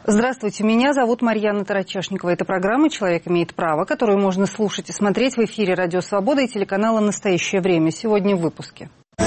Здравствуйте, меня зовут Марьяна Тарачешникова. Это программа «Человек имеет право», которую можно слушать и смотреть в эфире «Радио Свобода» и телеканала «Настоящее время». Сегодня в выпуске.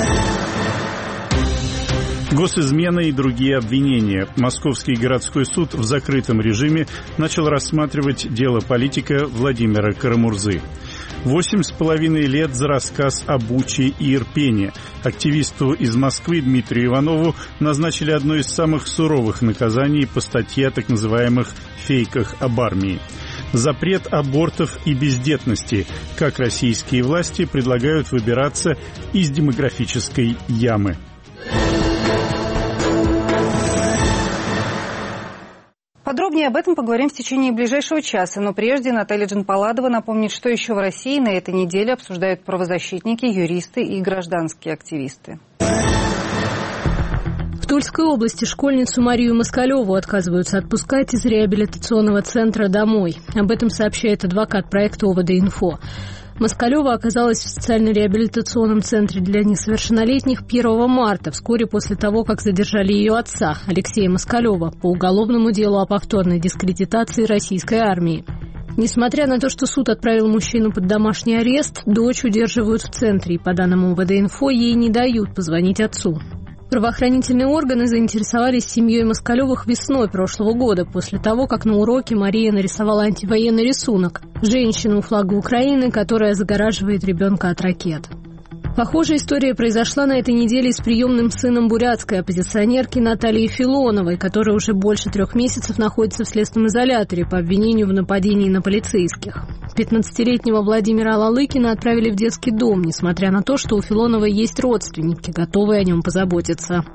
Госизмена и другие обвинения. Московский городской суд в закрытом режиме начал рассматривать дело политика Владимира Карамурзы. 8,5 лет за рассказ о Буче и Ирпене. Активисту из Москвы Дмитрию Иванову назначили одно из самых суровых наказаний по статье о так называемых «фейках об армии». Запрет абортов и бездетности. Как российские власти предлагают выбираться из демографической ямы. Подробнее об этом поговорим в течение ближайшего часа. Но прежде Наталья Джанпаладова напомнит, что еще в России на этой неделе обсуждают правозащитники, юристы и гражданские активисты. В Тульской области школьницу Марию Москалеву отказываются отпускать из реабилитационного центра домой. Об этом сообщает адвокат проекта ОВД-Инфо. Москалева оказалась в социально-реабилитационном центре для несовершеннолетних 1 марта, вскоре после того, как задержали ее отца, Алексея Москалева, по уголовному делу о повторной дискредитации российской армии. Несмотря на то, что суд отправил мужчину под домашний арест, дочь удерживают в центре, и, по данным ОВД-Инфо, ей не дают позвонить отцу. Правоохранительные органы заинтересовались семьей Москалевых весной прошлого года, после того, как на уроке Мария нарисовала антивоенный рисунок – женщину у флага Украины, которая загораживает ребенка от ракет. Похожая история произошла на этой неделе с приемным сыном бурятской оппозиционерки Натальей Филоновой, которая уже больше 3 месяцев находится в следственном изоляторе по обвинению в нападении на полицейских. 15-летнего Владимира Лалыкина отправили в детский дом, несмотря на то, что у Филоновой есть родственники, готовые о нем позаботиться.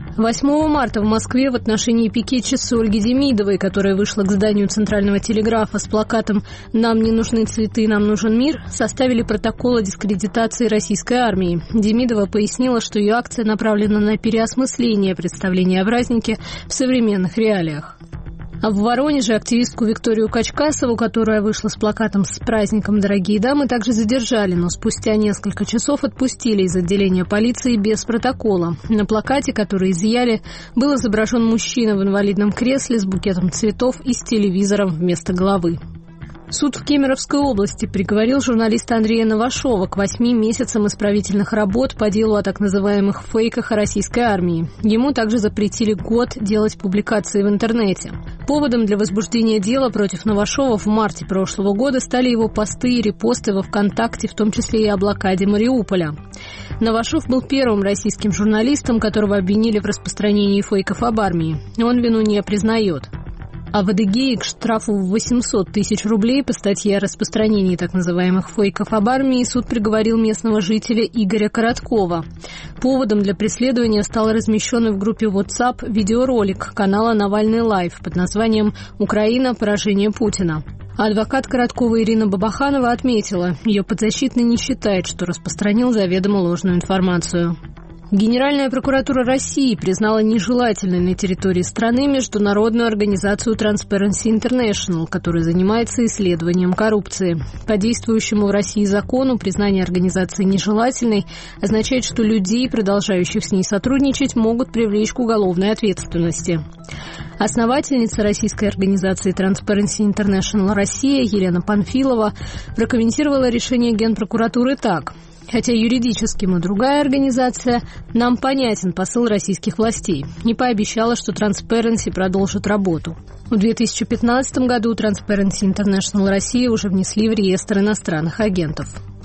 8 марта в Москве в отношении пикетчицы Ольги Демидовой, которая вышла к зданию Центрального телеграфа с плакатом «Нам не нужны цветы, нам нужен мир», составили протокол о дискредитации российской армии. Демидова пояснила, что ее акция направлена на переосмысление представления о празднике в современных реалиях. А в Воронеже активистку Викторию Качкасову, которая вышла с плакатом «С праздником, дорогие дамы», также задержали, но спустя несколько часов отпустили из отделения полиции без протокола. На плакате, который изъяли, был изображен мужчина в инвалидном кресле с букетом цветов и с телевизором вместо головы. Суд в Кемеровской области приговорил журналиста Андрея Новашова к 8 месяцам исправительных работ по делу о так называемых фейках о российской армии. Ему также запретили год делать публикации в интернете. Поводом для возбуждения дела против Новашова в марте прошлого года стали его посты и репосты во ВКонтакте, в том числе и о блокаде Мариуполя. Новашов был первым российским журналистом, которого обвинили в распространении фейков об армии. Он вину не признает. А в Адыгее к штрафу в 800 тысяч рублей по статье о распространении так называемых фейков об армии суд приговорил местного жителя Игоря Короткова. Поводом для преследования стал размещенный в группе WhatsApp видеоролик канала «Навальный лайв» под названием «Украина. Поражение Путина». Адвокат Короткова Ирина Бабаханова отметила, ее подзащитный не считает, что распространил заведомо ложную информацию. Генеральная прокуратура России признала нежелательной на территории страны международную организацию Transparency International, которая занимается исследованием коррупции. По действующему в России закону признание организации нежелательной означает, что людей, продолжающих с ней сотрудничать, могут привлечь к уголовной ответственности. Основательница российской организации Transparency International Россия Елена Панфилова прокомментировала решение Генпрокуратуры так: хотя юридически мы другая организация, нам понятен посыл российских властей. Не пообещала, что Transparency продолжит работу. В 2015 году Transparency International Россия уже внесли в реестр иностранных агентов.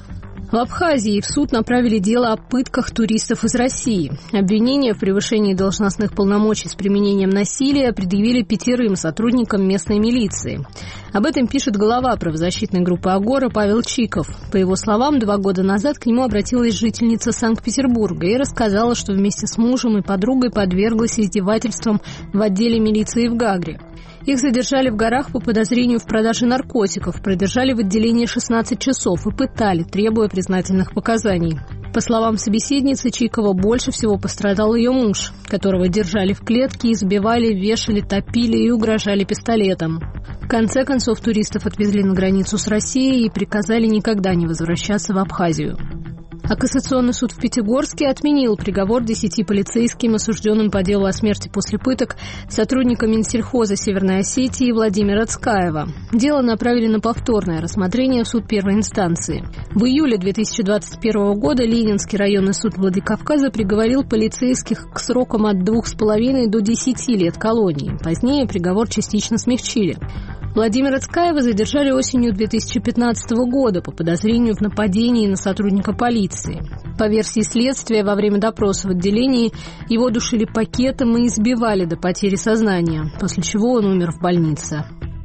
В Абхазии в суд направили дело о пытках туристов из России. Обвинение в превышении должностных полномочий с применением насилия предъявили 5 сотрудникам местной милиции. Об этом пишет глава правозащитной группы «Агора» Павел Чиков. По его словам, 2 года назад к нему обратилась жительница Санкт-Петербурга и рассказала, что вместе с мужем и подругой подверглась издевательствам в отделе милиции в Гагре. Их задержали в горах по подозрению в продаже наркотиков, продержали в отделении 16 часов и пытали, требуя признательных показаний. По словам собеседницы Чикова, больше всего пострадал ее муж, которого держали в клетке, избивали, вешали, топили и угрожали пистолетом. В конце концов, туристов отвезли на границу с Россией и приказали никогда не возвращаться в Абхазию. А Кассационный суд в Пятигорске отменил приговор 10 полицейским, осужденным по делу о смерти после пыток сотрудника Минсельхоза Северной Осетии Владимира Цкаева. Дело направили на повторное рассмотрение в суд первой инстанции. В июле 2021 года Ленинский районный суд Владикавказа приговорил полицейских к срокам от 2,5 до 10 лет колонии. Позднее приговор частично смягчили. Владимира Цкаева задержали осенью 2015 года по подозрению в нападении на сотрудника полиции. По версии следствия, во время допроса в отделении его душили пакетом и избивали до потери сознания, после чего он умер в больнице.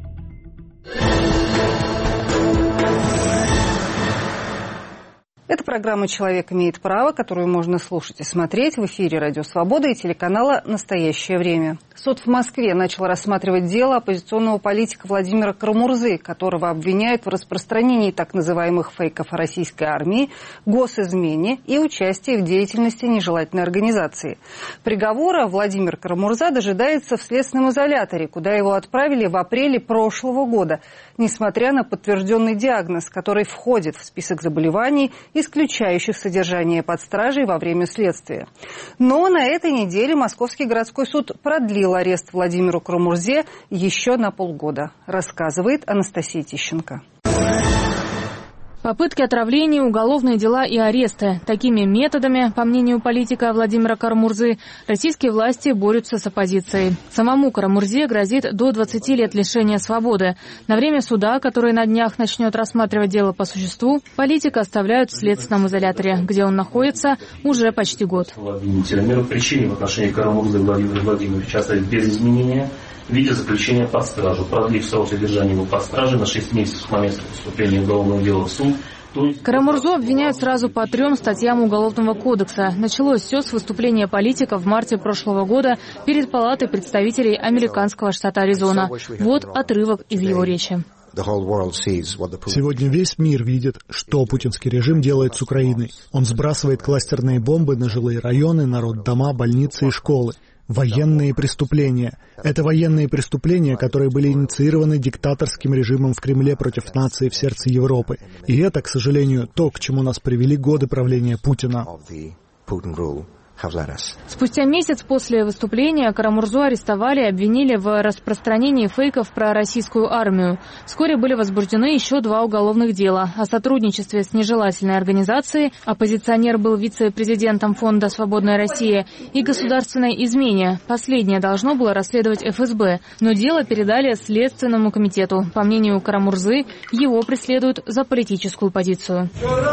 Это программа «Человек имеет право», которую можно слушать и смотреть в эфире «Радио Свобода» и телеканала «Настоящее время». Суд в Москве начал рассматривать дело оппозиционного политика Владимира Карамурзы, которого обвиняют в распространении так называемых фейков о российской армии, госизмене и участии в деятельности нежелательной организации. Приговора Владимир Карамурза дожидается в следственном изоляторе, куда его отправили в апреле прошлого года, несмотря на подтвержденный диагноз, который входит в список заболеваний, исключающих содержание под стражей во время следствия. Но на этой неделе Московский городской суд продлил арест Владимиру Карамурзе еще на полгода, рассказывает Анастасия Тищенко. Попытки отравления, уголовные дела и аресты. Такими методами, по мнению политика Владимира Карамурзы, российские власти борются с оппозицией. Самому Карамурзе грозит до 20 лет лишения свободы. На время суда, который на днях начнет рассматривать дело по существу, политика оставляют в следственном изоляторе, где он находится уже почти год. Меры причины в отношении Карамурзы Владимира Владимировича оставить без изменения в виде заключения под стражу, продлив срок содержания его под стражей на 6 месяцев с момента поступления уголовного дела в суд. Карамурзу обвиняют сразу по 3 статьям Уголовного кодекса. Началось все с выступления политика в марте прошлого года перед Палатой представителей американского штата Аризона. Вот отрывок из его речи. Сегодня весь мир видит, что путинский режим делает с Украиной. Он сбрасывает кластерные бомбы на жилые районы, народдома, больницы и школы. Военные преступления. Это военные преступления, которые были инициированы диктаторским режимом в Кремле против нации в сердце Европы. И это, к сожалению, то, к чему нас привели годы правления Путина. Спустя месяц после выступления Карамурзу арестовали и обвинили в распространении фейков про российскую армию. Вскоре были возбуждены еще 2 уголовных дела о сотрудничестве с нежелательной организацией, оппозиционер был вице-президентом фонда «Свободная Россия», и государственной измене. Последнее должно было расследовать ФСБ, но дело передали Следственному комитету. По мнению Карамурзы, его преследуют за политическую позицию.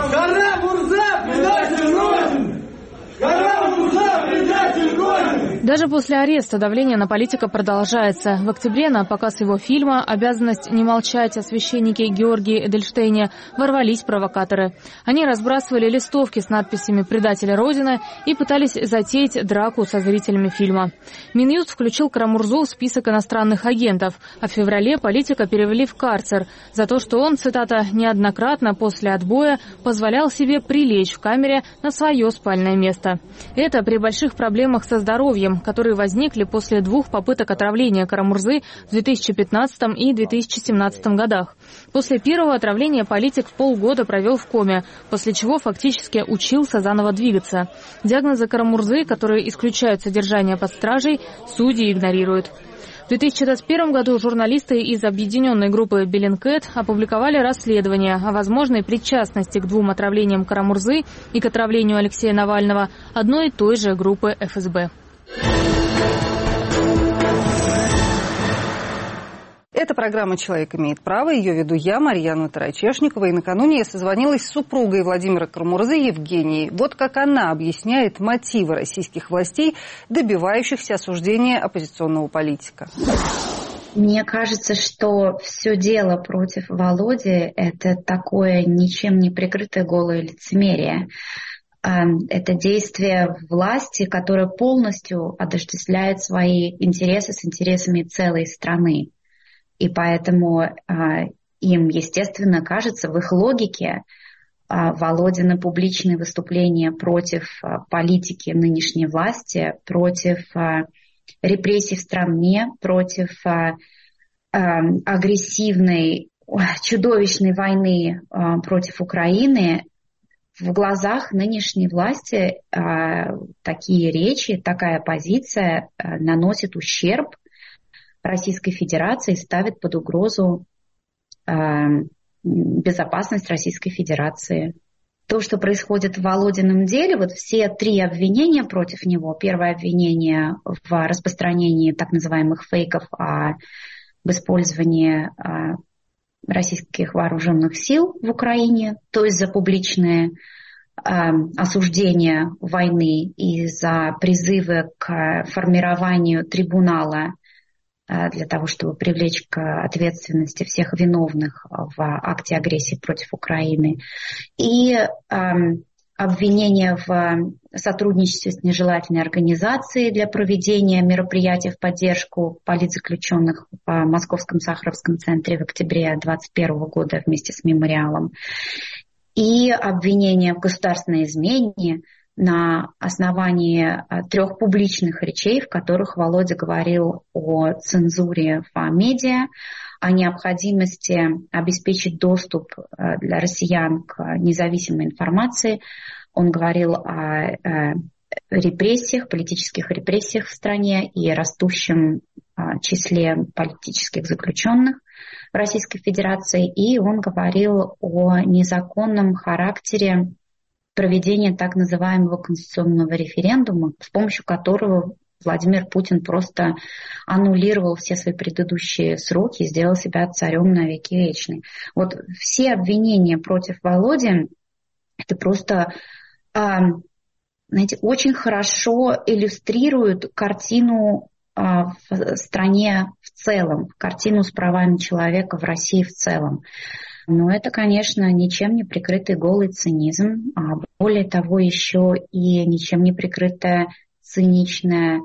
Даже после ареста давление на политика продолжается. В октябре на показ его фильма «Обязанность не молчать» о священнике Георгии Эдельштейне ворвались провокаторы. Они разбрасывали листовки с надписями «Предатели Родины» и пытались затеять драку со зрителями фильма. Минюст включил Карамурзу в список иностранных агентов, а в феврале политика перевели в карцер за то, что он, цитата, «неоднократно после отбоя позволял себе прилечь в камере на свое спальное место». Это при больших проблемах со здоровьем, которые возникли после 2 попыток отравления Карамурзы в 2015 и 2017 годах. После первого отравления политик полгода провел в коме, после чего фактически учился заново двигаться. Диагнозы Карамурзы, которые исключают содержание под стражей, судьи игнорируют. В 2021 году журналисты из объединенной группы «Беллинкет» опубликовали расследование о возможной причастности к 2 отравлениям Карамурзы и к отравлению Алексея Навального одной и той же группы ФСБ. Это программа «Человек имеет право». Ее веду я, Марьяна Тарачешникова. И накануне я созвонилась с супругой Владимира Карамурзы Евгенией. Вот как она объясняет мотивы российских властей, добивающихся осуждения оппозиционного политика. Мне кажется, что все дело против Володи – это такое ничем не прикрытое голое лицемерие. Это действие власти, которое полностью отождествляет свои интересы с интересами целой страны. И поэтому им, естественно, кажется, в их логике Володины публичные выступления против политики нынешней власти, против репрессий в стране, против агрессивной, чудовищной войны против Украины, в глазах нынешней власти такие речи, такая позиция наносит ущерб Российской Федерации, ставит под угрозу безопасность Российской Федерации. То, что происходит в Володином деле, вот все 3 обвинения против него. Первое обвинение в распространении так называемых фейков об использовании российских вооруженных сил в Украине, то есть за публичное осуждение войны и за призывы к формированию трибунала для того, чтобы привлечь к ответственности всех виновных в акте агрессии против Украины. И обвинение в сотрудничестве с нежелательной организацией для проведения мероприятий в поддержку политзаключенных в Московском Сахаровском центре в октябре 2021 года вместе с мемориалом. И обвинение в государственной измене на основании 3 публичных речей, в которых Володя говорил о цензуре в медиа, о необходимости обеспечить доступ для россиян к независимой информации. Он говорил о репрессиях, политических репрессиях в стране и растущем числе политических заключенных в Российской Федерации. И он говорил о незаконном характере проведения так называемого конституционного референдума, с помощью которого Владимир Путин просто аннулировал все свои предыдущие сроки и сделал себя царем на веки вечные. Вот все обвинения против Володи, это просто, знаете, очень хорошо иллюстрируют картину в стране в целом, картину с правами человека в России в целом. Но это, конечно, ничем не прикрытый голый цинизм, а более того, еще и ничем не прикрытая циничная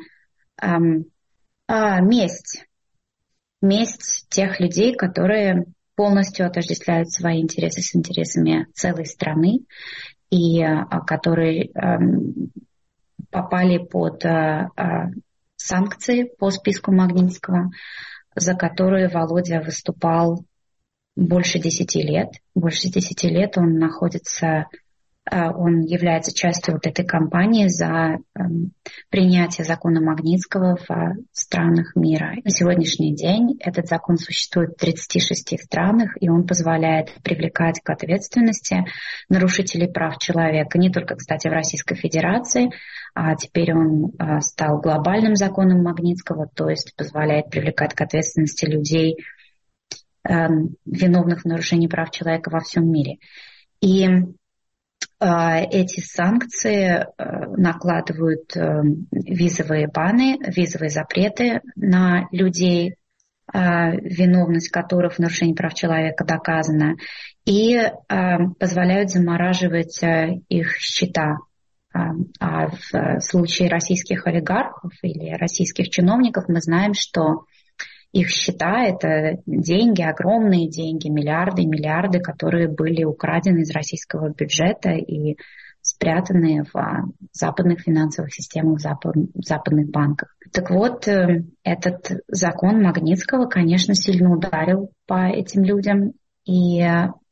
месть. Месть тех людей, которые полностью отождествляют свои интересы с интересами целой страны и которые попали под санкции по списку Магнитского, за которые Володя выступал больше 10 лет. Больше 10 лет он является частью вот этой кампании за принятие закона Магнитского в странах мира. На сегодняшний день этот закон существует в 36 странах, и он позволяет привлекать к ответственности нарушителей прав человека. Не только, кстати, в Российской Федерации, а теперь он стал глобальным законом Магнитского, то есть позволяет привлекать к ответственности людей, виновных в нарушении прав человека во всем мире. И эти санкции накладывают визовые баны, визовые запреты на людей, виновность которых в нарушении прав человека доказана, и позволяют замораживать их счета. А в случае российских олигархов или российских чиновников мы знаем, что их счета — это деньги, огромные деньги, миллиарды, которые были украдены из российского бюджета и спрятаны в западных финансовых системах, в западных банках. Так вот, этот закон Магнитского, конечно, сильно ударил по этим людям. И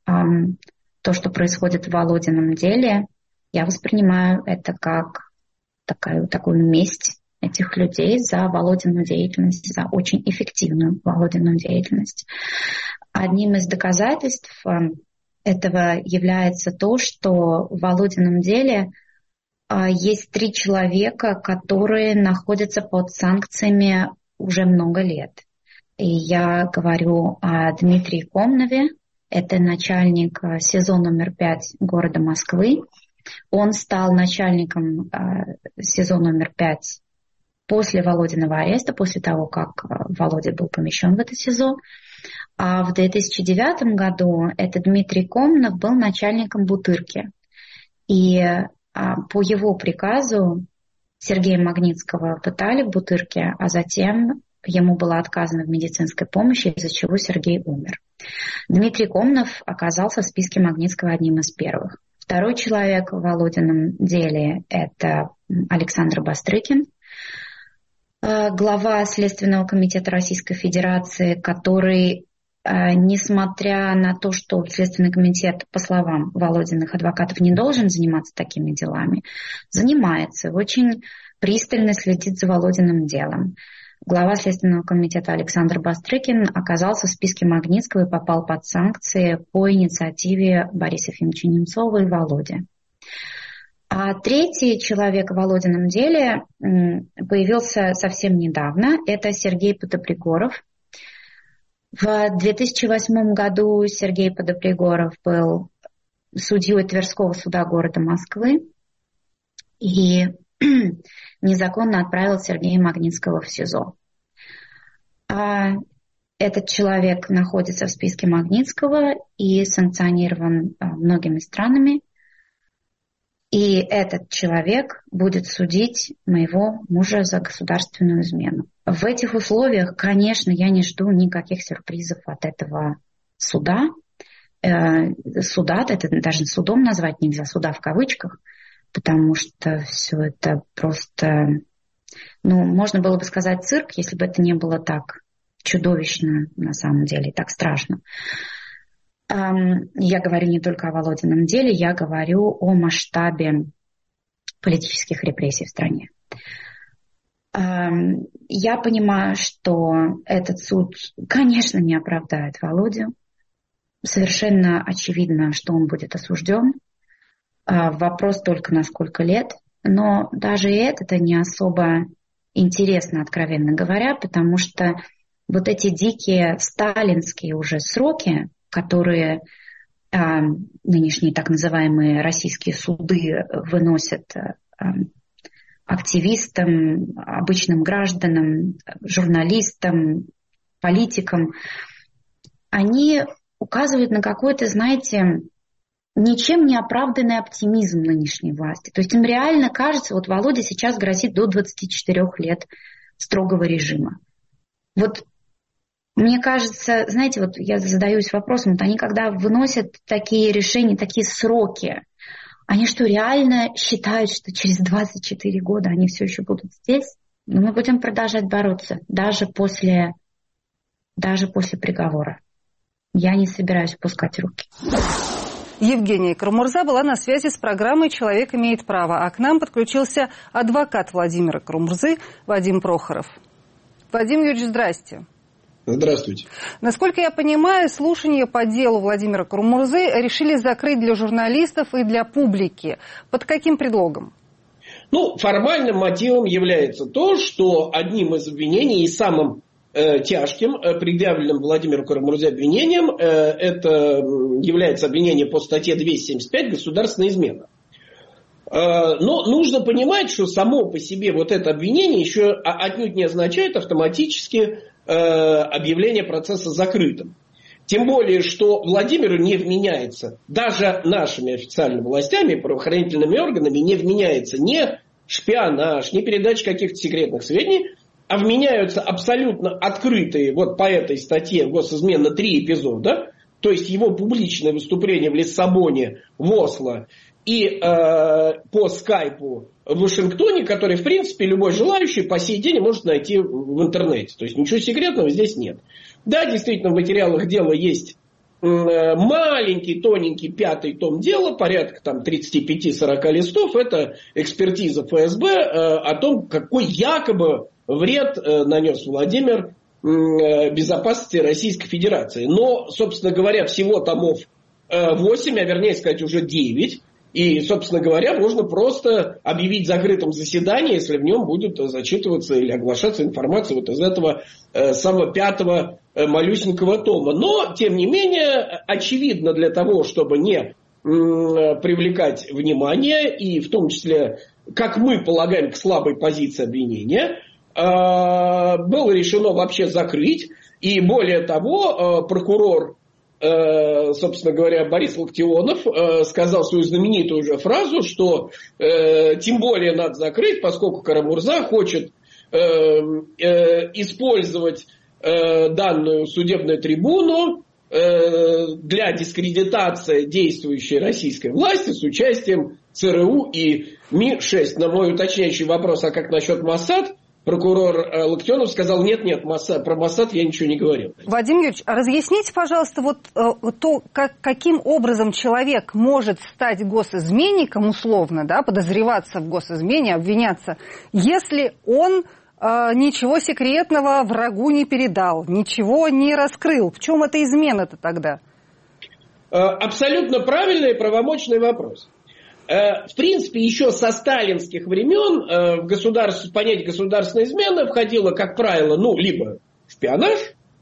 то, что происходит в Володином деле, я воспринимаю это как такую месть этих людей за Володину деятельность, за очень эффективную Володину деятельность. Одним из доказательств этого является то, что в Володином деле есть 3 человека, которые находятся под санкциями уже много лет. И я говорю о Дмитрии Комнове, это начальник СИЗО номер 5 города Москвы. Он стал начальником СИЗО номер 5 после Володиного ареста, после того, как Володя был помещен в это СИЗО. А в 2009 году этот Дмитрий Комнов был начальником Бутырки. И по его приказу Сергея Магнитского пытали в Бутырке, а затем ему было отказано в медицинской помощи, из-за чего Сергей умер. Дмитрий Комнов оказался в списке Магнитского одним из первых. Второй человек в Володином деле – это Александр Бастрыкин, глава Следственного комитета Российской Федерации, который несмотря на то, что Следственный комитет, по словам Володиных адвокатов, не должен заниматься такими делами, занимается, очень пристально следит за Володиным делом. Глава Следственного комитета Александр Бастрыкин оказался в списке Магнитского и попал под санкции по инициативе Бориса Ефимовича Немцова и Володи. А третий человек в Володином деле появился совсем недавно. Это Сергей Подопригоров. В 2008 году Сергей Подопригоров был судьей Тверского суда города Москвы и незаконно отправил Сергея Магнитского в СИЗО. Этот человек находится в списке Магнитского и санкционирован многими странами. И этот человек будет судить моего мужа за государственную измену. В этих условиях, конечно, я не жду никаких сюрпризов от этого суда. Суда, это даже судом назвать нельзя, суда в кавычках, потому что все это просто, можно было бы сказать цирк, если бы это не было так чудовищно на самом деле, так страшно. Я говорю не только о Володином деле, я говорю о масштабе политических репрессий в стране. Я понимаю, что этот суд, конечно, не оправдает Володю. Совершенно очевидно, что он будет осужден. Вопрос только на сколько лет. Но даже и это не особо интересно, откровенно говоря, потому что вот эти дикие сталинские уже сроки, которые нынешние так называемые российские суды выносят активистам, обычным гражданам, журналистам, политикам, они указывают на какой-то, знаете, ничем не оправданный оптимизм нынешней власти. То есть им реально кажется, вот Володе сейчас грозит до 24 лет строгого режима. Вот мне кажется, знаете, вот я задаюсь вопросом, вот они когда выносят такие решения, такие сроки, они что, реально считают, что через 24 года они все еще будут здесь? Но мы будем продолжать бороться, даже после приговора. Я не собираюсь опускать руки. Евгения Карамурза была на связи с программой «Человек имеет право», а к нам подключился адвокат Владимира Карамурзы Вадим Прохоров. Вадим Юрьевич, здрасте. Здравствуйте. Насколько я понимаю, слушания по делу Владимира Карамурзы решили закрыть для журналистов и для публики. Под каким предлогом? Формальным мотивом является то, что одним из обвинений и самым тяжким, предъявленным Владимиру Карамурзе обвинением, это является обвинение по статье 275 «Государственная измена». Но нужно понимать, что само по себе вот это обвинение еще отнюдь не означает автоматически объявление процесса закрытым. Тем более, что Владимиру не вменяется, даже нашими официальными властями, правоохранительными органами, не вменяется ни шпионаж, ни передача каких-то секретных сведений, а вменяются абсолютно открытые вот по этой статье госизмена 3 эпизода, то есть его публичное выступление в Лиссабоне, в Осло и по скайпу в Вашингтоне, который, в принципе, любой желающий по сей день может найти в интернете. То есть ничего секретного здесь нет. Да, действительно, в материалах дела есть маленький, тоненький 5-й том дела, порядка там 35-40 листов. Это экспертиза ФСБ о том, какой якобы вред нанес Владимир безопасности Российской Федерации. Но, собственно говоря, всего томов 8, а вернее сказать уже 9. И, собственно говоря, можно просто объявить закрытым заседание, если в нем будет зачитываться или оглашаться информация вот из этого самого 5-го малюсенького тома. Но, тем не менее, очевидно, для того, чтобы не привлекать внимание, и в том числе, как мы полагаем, к слабой позиции обвинения, было решено вообще закрыть. И более того, прокурор, собственно говоря, Борис Локтионов сказал свою знаменитую уже фразу, что тем более надо закрыть, поскольку Карамурза хочет использовать данную судебную трибуну для дискредитации действующей российской власти с участием ЦРУ и Ми-6. На мой уточняющий вопрос, а как насчет Моссад, прокурор Локтионов сказал, нет, про Моссад я ничего не говорил. Вадим Юрьевич, разъясните, пожалуйста, вот то, каким образом человек может стать госизменником, условно, да, подозреваться в госизмене, обвиняться, если он ничего секретного врагу не передал, ничего не раскрыл. В чем эта измена-то тогда? Абсолютно правильный и правомочный вопрос. В принципе, еще со сталинских времен в понятие государственной измены входило, как правило, либо шпионаж,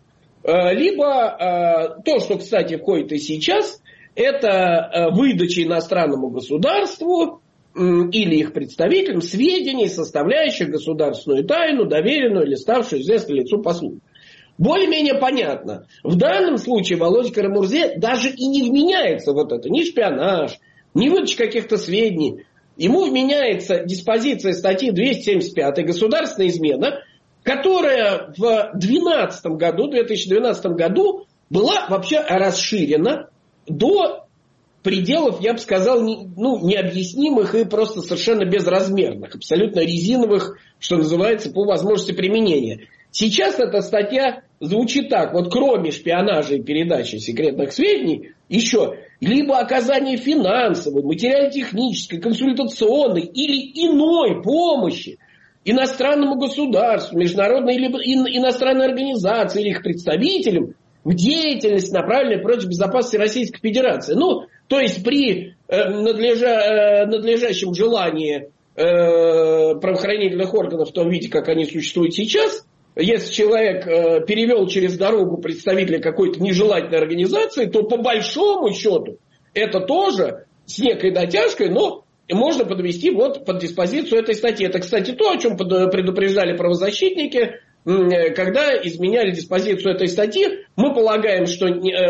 либо то, что, кстати, входит и сейчас, это выдача иностранному государству или их представителям сведений, составляющих государственную тайну, доверенную или ставшую известной лицу по службе. Более-менее понятно. В данном случае Володя Карамурзе даже и не вменяется вот это, ни шпионаж, ни выдача каких-то сведений. Ему вменяется диспозиция статьи 275 «Государственная измена», которая в 2012 году была вообще расширена до пределов, я бы сказал, необъяснимых и просто совершенно безразмерных, абсолютно резиновых, что называется, по возможности применения. Сейчас эта статья звучит так, вот кроме шпионажа и передачи секретных сведений, еще либо оказание финансовой, материально-технической, консультационной или иной помощи иностранному государству, международной либо иностранной организации или их представителям в деятельность, направленной против безопасности Российской Федерации. То есть при надлежащем желании правоохранительных органов в том виде, как они существуют сейчас, если человек перевел через дорогу представителя какой-то нежелательной организации, то по большому счету это тоже с некой дотяжкой, но можно подвести вот под диспозицию этой статьи. Это, кстати, то, о чем предупреждали правозащитники, когда изменяли диспозицию этой статьи. Мы полагаем, что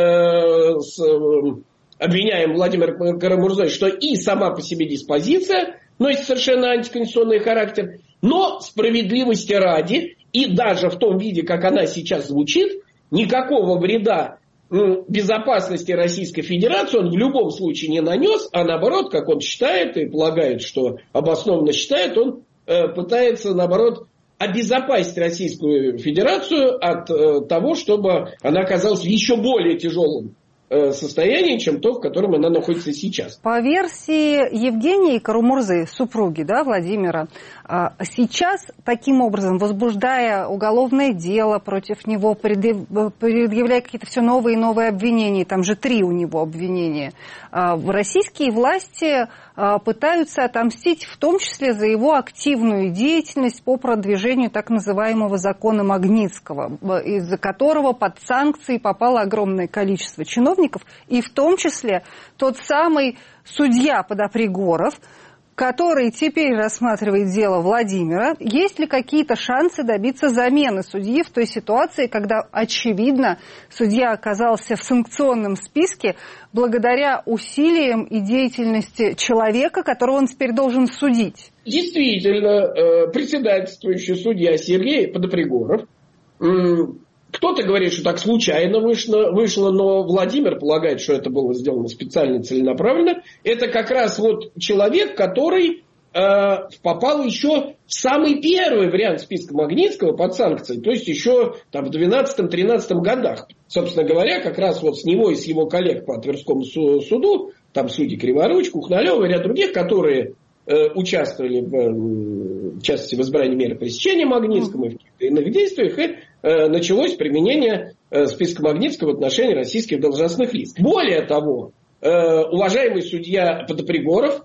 обвиняем Владимира Карамурзе, что и сама по себе диспозиция носит совершенно антиконституционный характер, но справедливости ради, и даже в том виде, как она сейчас звучит, никакого вреда безопасности Российской Федерации он в любом случае не нанес, а наоборот, как он считает и полагает, что обоснованно считает, он пытается, наоборот, обезопасить Российскую Федерацию от того, чтобы она оказалась в еще более тяжелом состоянии, чем то, в котором она находится сейчас. По версии Евгении Карамурзы, супруги, Владимира, сейчас таким образом, возбуждая уголовное дело против него, предъявляя какие-то все новые и новые обвинения, там же 3 у него обвинения, российские власти пытаются отомстить в том числе за его активную деятельность по продвижению так называемого закона Магнитского, из-за которого под санкции попало огромное количество чиновников, и в том числе тот самый судья Подопригоров, который теперь рассматривает дело Владимира. Есть ли какие-то шансы добиться замены судьи в той ситуации, когда, очевидно, судья оказался в санкционном списке благодаря усилиям и деятельности человека, которого он теперь должен судить? Действительно, председательствующий судья Сергей Подопригоров, кто-то говорит, что так случайно вышло, но Владимир полагает, что это было сделано специально и целенаправленно. Это как раз вот человек, который попал еще в самый первый вариант списка Магнитского под санкции, то есть еще там, в 12-13 годах. Собственно говоря, как раз вот с него и с его коллег по Тверскому суду, там судьи Криворучко, Кухналева и ряд других, которые участвовали в частности в избрании меры пресечения Магнитского и в каких-то иных действиях, и началось применение списка Магнитского в отношении российских должностных лиц. Более того, уважаемый судья Подопригоров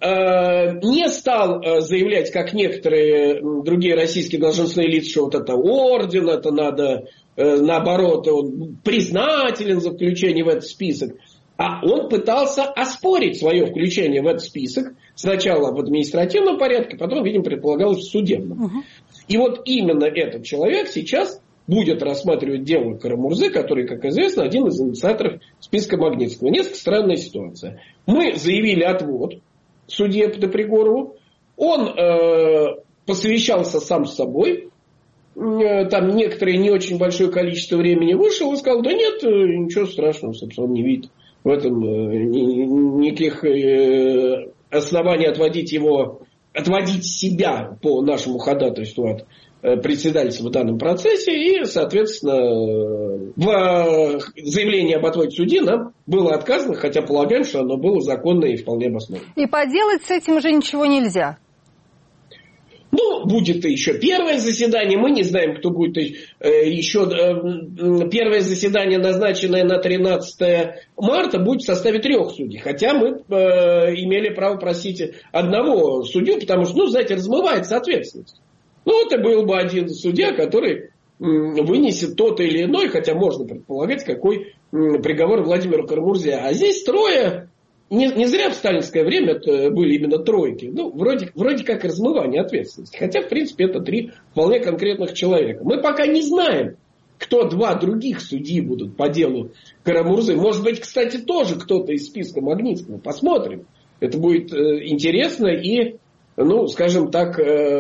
не стал заявлять, как некоторые другие российские должностные лица, что вот это орден, это надо, наоборот, он признателен за включение в этот список. А он пытался оспорить свое включение в этот список. Сначала в административном порядке, потом, видимо, предполагалось в судебном. И вот именно этот человек сейчас будет рассматривать дело Карамурзы, который, как известно, один из инициаторов списка Магнитского. Несколько странная ситуация. Мы заявили отвод судье Подопригорову. Он посовещался сам с собой. Там некоторое не очень большое количество времени вышел и сказал, да нет, ничего страшного, собственно, он не видит в этом никаких оснований отводить себя по нашему ходатайству от председательство в данном процессе, и, соответственно, в заявлении об отводе судьи нам было отказано, хотя полагаем, что оно было законно и вполне обосновано. И поделать с этим уже ничего нельзя. Ну, будет еще первое заседание, мы не знаем, кто будет еще. Первое заседание, назначенное на 13 марта, будет в составе 3 судей. Хотя мы имели право просить одного судью, потому что, знаете, размывается ответственность. Это был бы один судья, который вынесет тот или иной, хотя можно предполагать, какой приговор Владимиру Карамурзе. А здесь 3. Не зря в сталинское время были именно 3. Вроде как размывание ответственности. Хотя, в принципе, это 3 вполне конкретных человека. Мы пока не знаем, кто 2 других судьи будут по делу Карамурзы. Может быть, кстати, тоже кто-то из списка Магнитского. Посмотрим. Это будет интересно и, скажем так,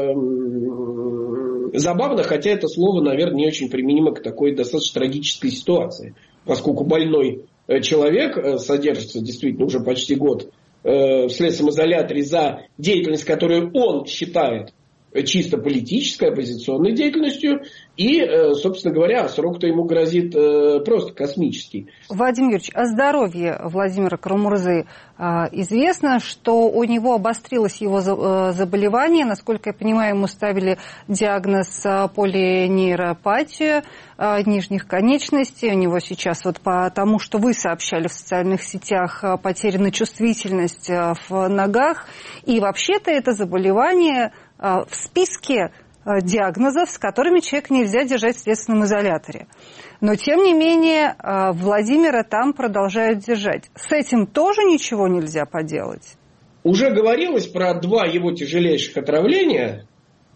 забавно. Хотя это слово, наверное, не очень применимо к такой достаточно трагической ситуации. Поскольку больной человек содержится действительно уже почти год в следственном изоляторе за деятельность, которую он считает чисто политической, оппозиционной деятельностью. И, собственно говоря, срок-то ему грозит просто космический. Вадим Юрьевич, о здоровье Владимира Карамурзы известно, что у него обострилось его заболевание. Насколько я понимаю, ему ставили диагноз полинейропатия нижних конечностей. У него сейчас, по тому, что вы сообщали в социальных сетях, потеряна чувствительность в ногах. И вообще-то это заболевание в списке диагнозов, с которыми человека нельзя держать в следственном изоляторе. Но, тем не менее, Владимира там продолжают держать. С этим тоже ничего нельзя поделать? Уже говорилось про 2 его тяжелейших отравления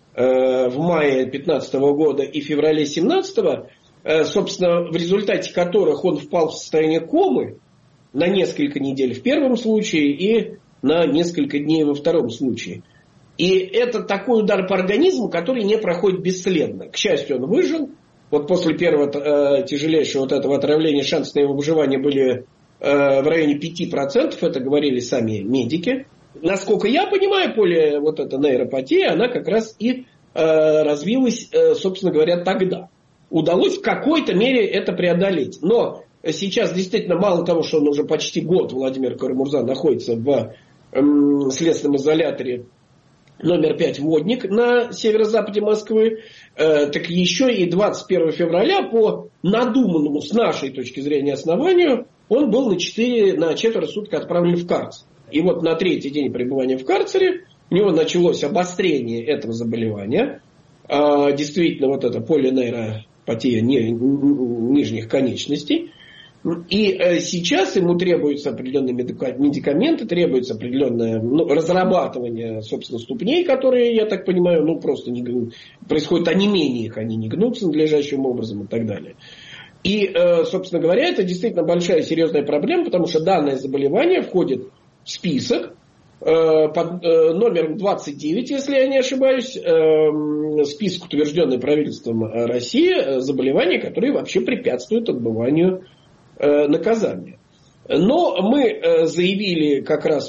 в мае 2015 года и феврале 2017, собственно, в результате которых он впал в состояние комы на несколько недель в первом случае и на несколько дней во втором случае. И это такой удар по организму, который не проходит бесследно. К счастью, он выжил. После первого тяжелейшего этого отравления шансы на его выживание были в районе 5%. Это говорили сами медики. Насколько я понимаю, эта нейропатия, она как раз и развилась, собственно говоря, тогда. Удалось в какой-то мере это преодолеть. Но сейчас действительно мало того, что он уже почти год, Владимир Карамурза, находится в следственном изоляторе номер 5 «Водник» на северо-западе Москвы, так еще и 21 февраля по надуманному, с нашей точки зрения, основанию, он был на 4 суток отправлен в карцер. И на 3-й день пребывания в карцере у него началось обострение этого заболевания. Действительно, эта полинейропатия нижних конечностей. И сейчас ему требуются определенные медикаменты, требуется определенное разрабатывание, собственно, ступней, которые, я так понимаю, просто происходит онемение их, они не гнутся надлежащим образом и так далее. И, собственно говоря, это действительно большая серьезная проблема, потому что данное заболевание входит в список под номером 29, если я не ошибаюсь, список, утвержденный правительством России, заболеваний, которые вообще препятствуют отбыванию наказания. Но мы заявили как раз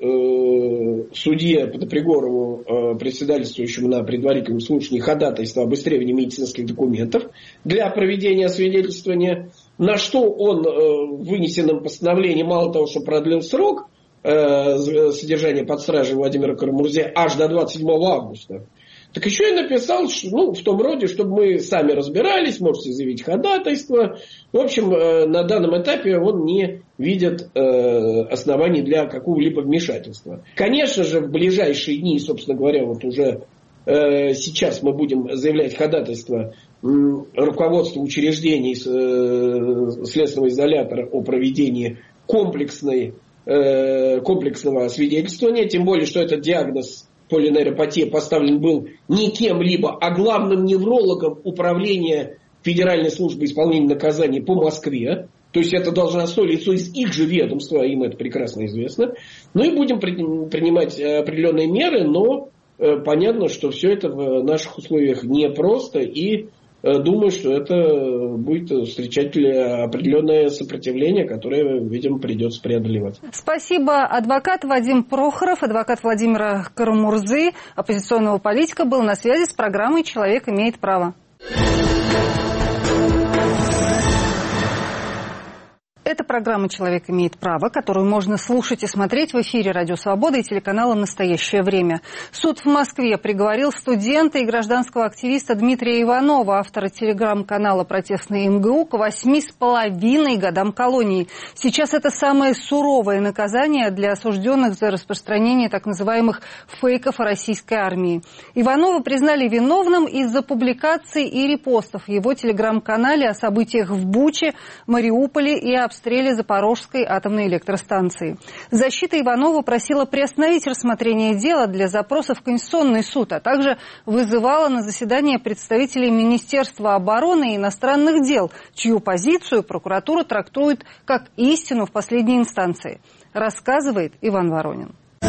судье Подопригорову, председательствующему на предварительном слушании, ходатайство об истребовании медицинских документов для проведения освидетельствования, на что он в вынесенном постановлении мало того, что продлил срок содержания под стражей Владимира Карамурзе аж до 27 августа, так еще и написал, в том роде, чтобы мы сами разбирались, можете заявить ходатайство. В общем, на данном этапе он не видит оснований для какого-либо вмешательства. Конечно же, в ближайшие дни, собственно говоря, уже сейчас мы будем заявлять ходатайство руководству учреждений следственного изолятора о проведении комплексного освидетельствования, тем более, что этот диагноз полинейропатия поставлен был не кем-либо, а главным неврологом управления Федеральной службы исполнения наказаний по Москве. То есть это должностное лицо из их же ведомства, им это прекрасно известно. И будем принимать определенные меры, но понятно, что все это в наших условиях непросто и думаю, что это будет встречать определенное сопротивление, которое, видимо, придется преодолевать. Спасибо. Адвокат Вадим Прохоров, адвокат Владимира Карамурзы, оппозиционного политика, был на связи с программой «Человек имеет право». Это программа «Человек имеет право», которую можно слушать и смотреть в эфире «Радио Свобода» и телеканала «Настоящее время». Суд в Москве приговорил студента и гражданского активиста Дмитрия Иванова, автора телеграм-канала «Протестный МГУ», к 8,5 годам колонии. Сейчас это самое суровое наказание для осужденных за распространение так называемых фейков о российской армии. Иванова признали виновным из-за публикаций и репостов в его телеграм-канале о событиях в Буче, Мариуполе и обстреле Запорожской атомной электростанции. Защита Иванова просила приостановить рассмотрение дела для запроса в Конституционный суд, а также вызывала на заседание представителей Министерства обороны и иностранных дел, чью позицию прокуратура трактует как истину в последней инстанции. Рассказывает Иван Воронин.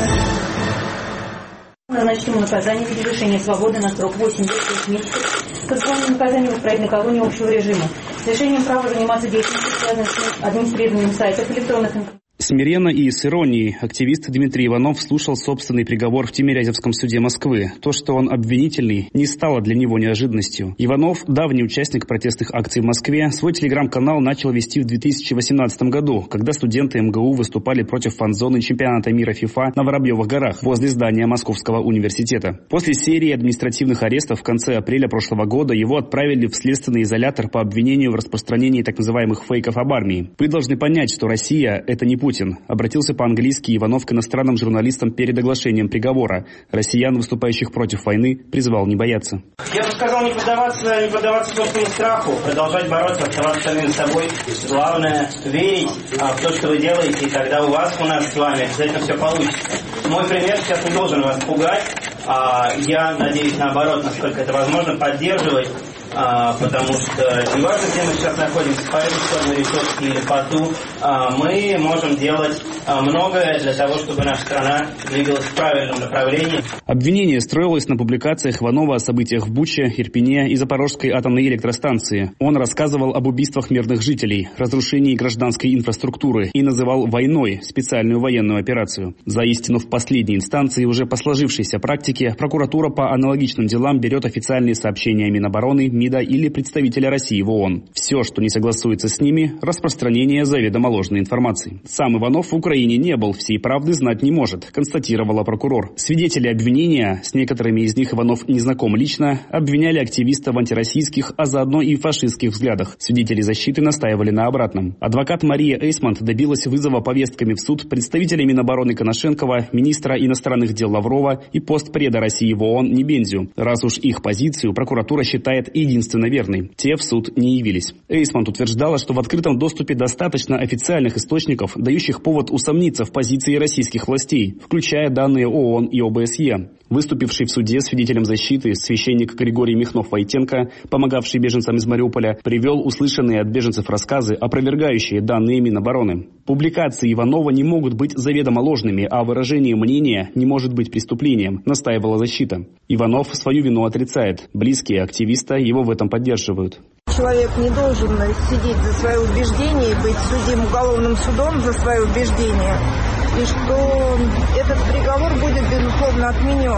Назначенному наказанию в виде лишения свободы на срок 8 лет 6 месяцев по законному наказанию в исправительной колонии общего режима с лишением права заниматься деятельностью, связанной с администрированием сайтов электронных информационных. Смиренно и с иронией активист Дмитрий Иванов слушал собственный приговор в Тимирязевском суде Москвы. То, что он обвинительный, не стало для него неожиданностью. Иванов, давний участник протестных акций в Москве, свой телеграм-канал начал вести в 2018 году, когда студенты МГУ выступали против фан-зоны чемпионата мира ФИФА на Воробьевых горах возле здания Московского университета. После серии административных арестов в конце апреля прошлого года его отправили в следственный изолятор по обвинению в распространении так называемых фейков об армии. Вы должны понять, что Россия – это не Путин. Обратился по-английски Иванов к иностранным журналистам перед оглашением приговора. Россиян, выступающих против войны, призвал не бояться. Я бы сказал, не поддаваться собственному страху, продолжать бороться, оставаться самим собой. Главное верить в то, что вы делаете, и тогда у нас с вами обязательно все получится. Мой пример сейчас не должен вас пугать. Я надеюсь, наоборот, насколько это возможно, поддерживать. Потому что неважно, где мы сейчас находимся, по этой стороне решетки или по ту, мы можем делать многое для того, чтобы наша страна двигалась в правильном направлении. Обвинение строилось на публикациях Иванова о событиях в Буче, Ирпене и Запорожской атомной электростанции. Он рассказывал об убийствах мирных жителей, разрушении гражданской инфраструктуры и называл войной специальную военную операцию. За истину в последней инстанции, уже по сложившейся практике, прокуратура по аналогичным делам берет официальные сообщения Минобороны, МИДа или представителя России в ООН. Все, что не согласуется с ними, распространение заведомо ложной информации. Сам Иванов в Украине не был, всей правды знать не может, констатировала прокурор. Свидетели обвинения, с некоторыми из них Иванов не знаком лично, обвиняли активиста в антироссийских, а заодно и фашистских взглядах. Свидетели защиты настаивали на обратном. Адвокат Мария Эйсмонт добилась вызова повестками в суд представителей Минобороны Коношенкова, министра иностранных дел Лаврова и постпреда России в ООН Небензю, раз уж их позицию прокуратура считает единственно верной. Те в суд не явились. Эйсмонт утверждала, что в открытом доступе достаточно официальных источников, дающих повод усомниться в позиции российских властей, включая данные ООН и ОБСЕ. Выступивший в суде свидетелем защиты священник Григорий Михнов-Войтенко, помогавший беженцам из Мариуполя, привел услышанные от беженцев рассказы, опровергающие данные Минобороны. Публикации Иванова не могут быть заведомо ложными, а выражение мнения не может быть преступлением, настаивала защита. Иванов свою вину отрицает. Близкие активиста его в этом поддерживают. Человек не должен сидеть за свои убеждения и быть судим уголовным судом за свои убеждения. И что этот приговор будет, безусловно, отменен.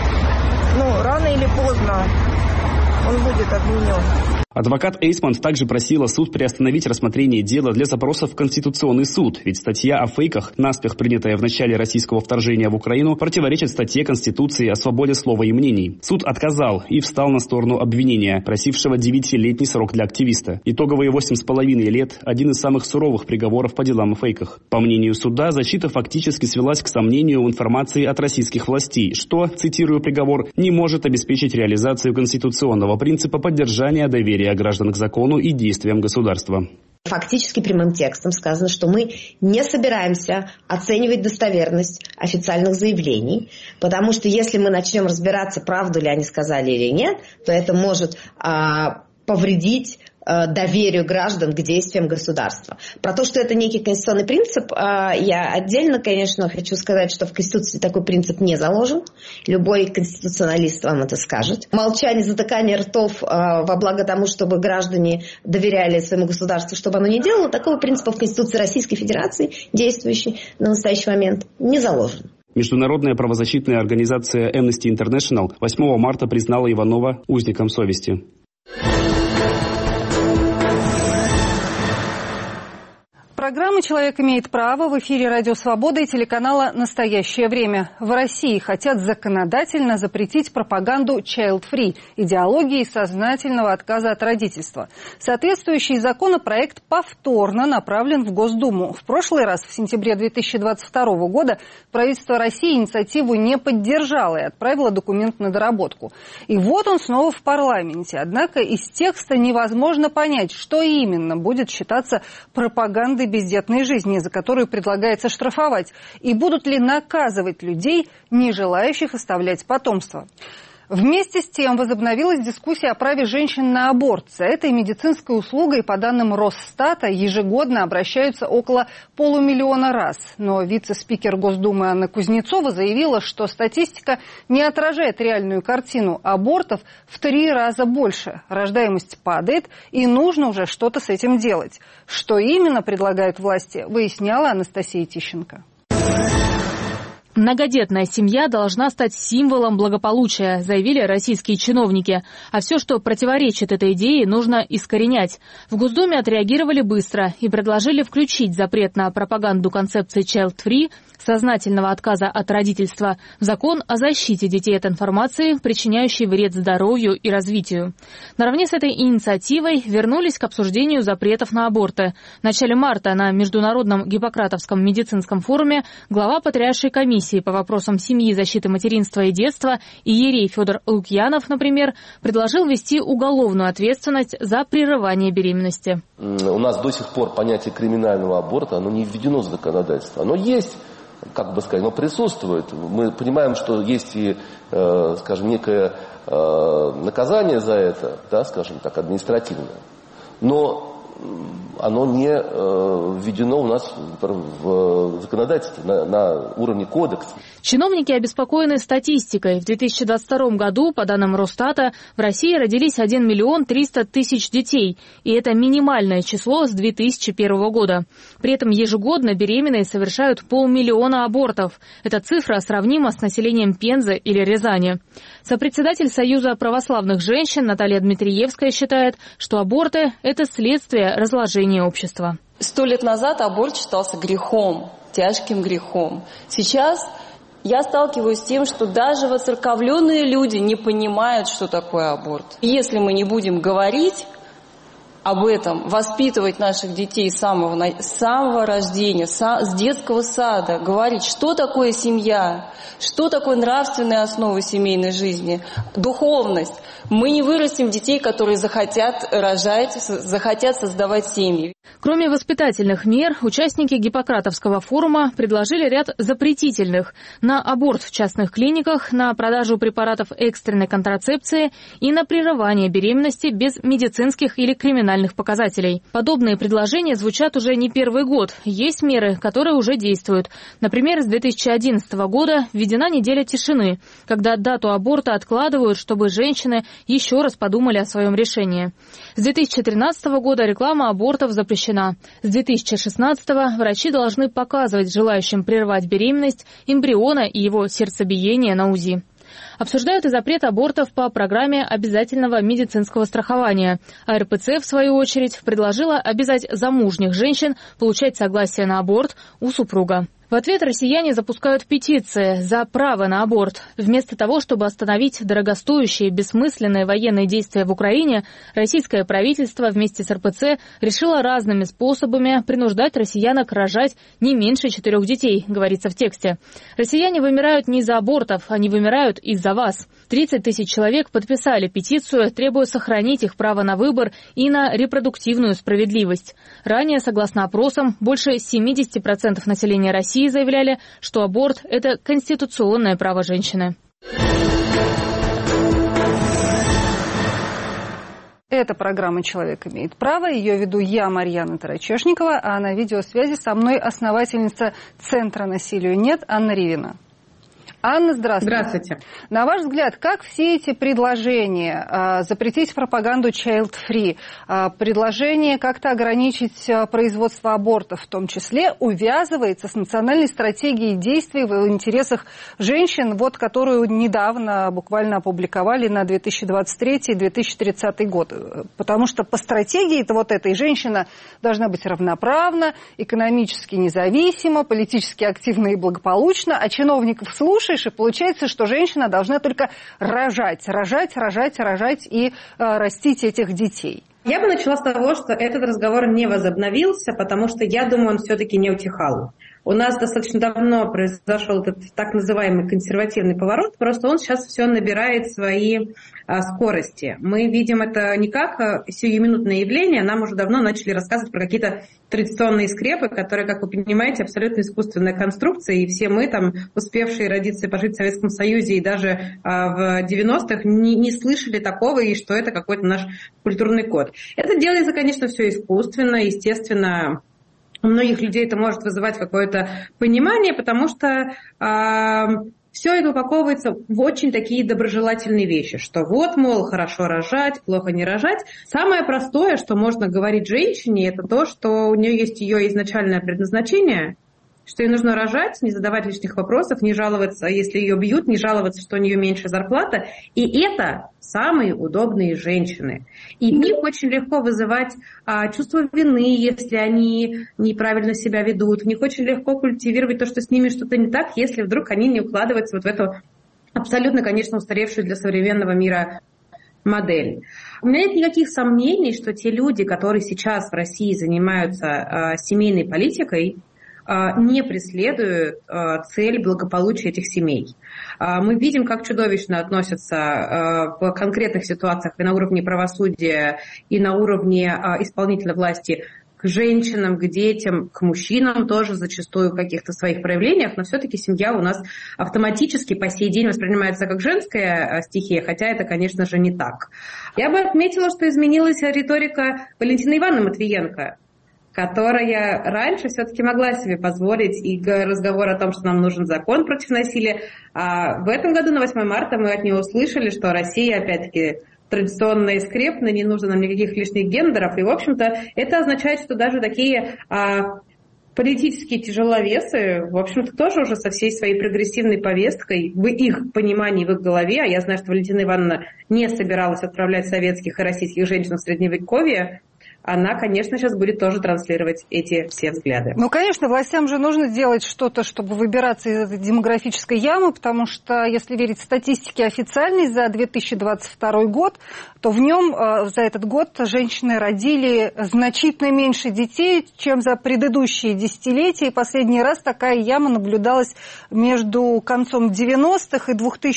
Рано или поздно он будет отменен. Адвокат Эйсмонт также просила суд приостановить рассмотрение дела для запроса в Конституционный суд, ведь статья о фейках, наспех принятая в начале российского вторжения в Украину, противоречит статье Конституции о свободе слова и мнений. Суд отказал и встал на сторону обвинения, просившего 9-летний срок для активиста. Итоговые 8,5 лет – один из самых суровых приговоров по делам о фейках. По мнению суда, защита фактически свелась к сомнению в информации от российских властей, что, цитирую приговор, не может обеспечить реализацию конституционного принципа поддержания доверия граждан к закону и действиям государства. Фактически прямым текстом сказано, что мы не собираемся оценивать достоверность официальных заявлений, потому что если мы начнем разбираться, правду ли они сказали или нет, то это может повредить доверию граждан к действиям государства. Про то, что это некий конституционный принцип, я отдельно, конечно, хочу сказать, что в Конституции такой принцип не заложен. Любой конституционалист вам это скажет. Молчание, затыкание ртов во благо тому, чтобы граждане доверяли своему государству, чтобы оно не делало, такого принципа в Конституции Российской Федерации, действующей на настоящий момент, не заложен. Международная правозащитная организация Amnesty International 8 марта признала Иванова узником совести. Программа «Человек имеет право» в эфире «Радио Свобода» и телеканала «Настоящее время». В России хотят законодательно запретить пропаганду child-free, идеологии сознательного отказа от родительства. Соответствующий законопроект повторно направлен в Госдуму. В прошлый раз, в сентябре 2022 года, правительство России инициативу не поддержало и отправило документ на доработку. И вот он снова в парламенте. Однако из текста невозможно понять, что именно будет считаться пропагандой бездетной жизни, за которую предлагается штрафовать, и будут ли наказывать людей, не желающих оставлять потомство. Вместе с тем возобновилась дискуссия о праве женщин на аборт. За этой медицинской услугой, по данным Росстата, ежегодно обращаются около 500 000 раз. Но вице-спикер Госдумы Анна Кузнецова заявила, что статистика не отражает реальную картину. Абортов в 3 раза больше. Рождаемость падает, и нужно уже что-то с этим делать. Что именно предлагают власти, выясняла Анастасия Тищенко. Многодетная семья должна стать символом благополучия, заявили российские чиновники. А все, что противоречит этой идее, нужно искоренять. В Госдуме отреагировали быстро и предложили включить запрет на пропаганду концепции child-free, сознательного отказа от родительства, в закон о защите детей от информации, причиняющей вред здоровью и развитию. Наравне с этой инициативой вернулись к обсуждению запретов на аборты. В начале марта на Международном Гиппократовском медицинском форуме глава Патриаршей комиссии по вопросам семьи, защиты материнства и детства иерей Федор Лукьянов, например, предложил ввести уголовную ответственность за прерывание беременности. У нас до сих пор понятие криминального аборта, оно не введено в законодательство. Оно есть, как бы сказать, оно присутствует. Мы понимаем, что есть и, скажем, некое наказание за это, да, скажем так, административное. Но оно не введено у нас в законодательстве на уровне кодекса. Чиновники обеспокоены статистикой. В 2022 году, по данным Росстата, в России родились 1 300 000 детей. И это минимальное число с 2001 года. При этом ежегодно беременные совершают 500 000 абортов. Эта цифра сравнима с населением Пензы или Рязани. Сопредседатель Союза православных женщин Наталья Дмитриевская считает, что аборты – это следствие разложения общества. 100 лет назад аборт считался грехом, тяжким грехом. Сейчас я сталкиваюсь с тем, что даже воцерковленные люди не понимают, что такое аборт. Если мы не будем говорить об этом, воспитывать наших детей с самого рождения, с детского сада, говорить, что такое семья, что такое нравственные основы семейной жизни, духовность, мы не вырастим детей, которые захотят рожать, захотят создавать семьи. Кроме воспитательных мер, участники Гиппократовского форума предложили ряд запретительных на аборт в частных клиниках, на продажу препаратов экстренной контрацепции и на прерывание беременности без медицинских или криминальных показателей. Подобные предложения звучат уже не первый год. Есть меры, которые уже действуют. Например, с 2011 года введена неделя тишины, когда дату аборта откладывают, чтобы женщины еще раз подумали о своем решении. С 2013 года реклама абортов запрещена. С 2016 врачи должны показывать желающим прервать беременность эмбриона и его сердцебиение на УЗИ. Обсуждают и запрет абортов по программе обязательного медицинского страхования. А РПЦ, в свою очередь, предложила обязать замужних женщин получать согласие на аборт у супруга. В ответ россияне запускают петиции за право на аборт. Вместо того, чтобы остановить дорогостоящие, бессмысленные военные действия в Украине, российское правительство вместе с РПЦ решило разными способами принуждать россиянок рожать не меньше 4 детей, говорится в тексте. Россияне вымирают не из-за абортов, они вымирают из-за вас. 30 000 человек подписали петицию, требуя сохранить их право на выбор и на репродуктивную справедливость. Ранее, согласно опросам, больше 70% населения России заявляли, что аборт – это конституционное право женщины. Это программа «Человек имеет право». Ее веду я, Марьяна Тарачешникова, а на видеосвязи со мной основательница Центра «Насилию нет» Анна Ривина. Анна, здравствуйте. Здравствуйте. На ваш взгляд, как все эти предложения запретить пропаганду child-free, предложение как-то ограничить производство абортов в том числе, увязывается с национальной стратегией действий в интересах женщин, вот, которую недавно буквально опубликовали на 2023 и 2030 год? Потому что по стратегии-то вот этой женщина должна быть равноправна, экономически независима, политически активна и благополучна, а чиновников слушаешь, и получается, что женщина должна только рожать и растить этих детей. Я бы начала с того, что этот разговор не возобновился, потому что, я думаю, он все-таки не утихал. У нас достаточно давно произошел этот так называемый консервативный поворот, просто он сейчас все набирает свои скорости. Мы видим это не как сиюминутное явление, нам уже давно начали рассказывать про какие-то традиционные скрепы, которые, как вы понимаете, абсолютно искусственная конструкция, и все мы, там, успевшие родиться и пожить в Советском Союзе и даже в 90-х, не слышали такого, и что это какой-то наш культурный код. Это делается, конечно, все искусственно, естественно. У многих людей это может вызывать какое-то понимание, потому что все это упаковывается в очень такие доброжелательные вещи, что вот, мол, хорошо рожать, плохо не рожать. Самое простое, что можно говорить женщине, это то, что у нее есть ее изначальное предназначение, что ей нужно рожать, не задавать лишних вопросов, не жаловаться, если ее бьют, не жаловаться, что у нее меньше зарплата. И это самые удобные женщины. И в них очень легко вызывать чувство вины, если они неправильно себя ведут. В них очень легко культивировать то, что с ними что-то не так, если вдруг они не укладываются вот в эту абсолютно, конечно, устаревшую для современного мира модель. У меня нет никаких сомнений, что те люди, которые сейчас в России занимаются семейной политикой, не преследуют цель благополучия этих семей. Мы видим, как чудовищно относятся в конкретных ситуациях и на уровне правосудия, и на уровне исполнительной власти к женщинам, к детям, к мужчинам тоже зачастую в каких-то своих проявлениях, но все-таки семья у нас автоматически по сей день воспринимается как женская стихия, хотя это, конечно же, не так. Я бы отметила, что изменилась риторика Валентины Ивановны Матвиенко, которая раньше все-таки могла себе позволить и разговор о том, что нам нужен закон против насилия. А в этом году на 8 марта мы от нее услышали, что Россия, опять-таки, традиционно и скрепна, не нужно нам никаких лишних гендеров. И, в общем-то, это означает, что даже такие политические тяжеловесы, в общем-то, тоже уже со всей своей прогрессивной повесткой в их понимании, в их голове, а я знаю, что Валентина Ивановна не собиралась отправлять советских и российских женщин в Средневековье, она, конечно, сейчас будет тоже транслировать эти все взгляды. Ну, конечно, властям же нужно делать что-то, чтобы выбираться из этой демографической ямы, потому что, если верить статистике официальной за 2022 год, то в нем за этот год женщины родили значительно меньше детей, чем за предыдущие десятилетия. И последний раз такая яма наблюдалась между концом 90-х и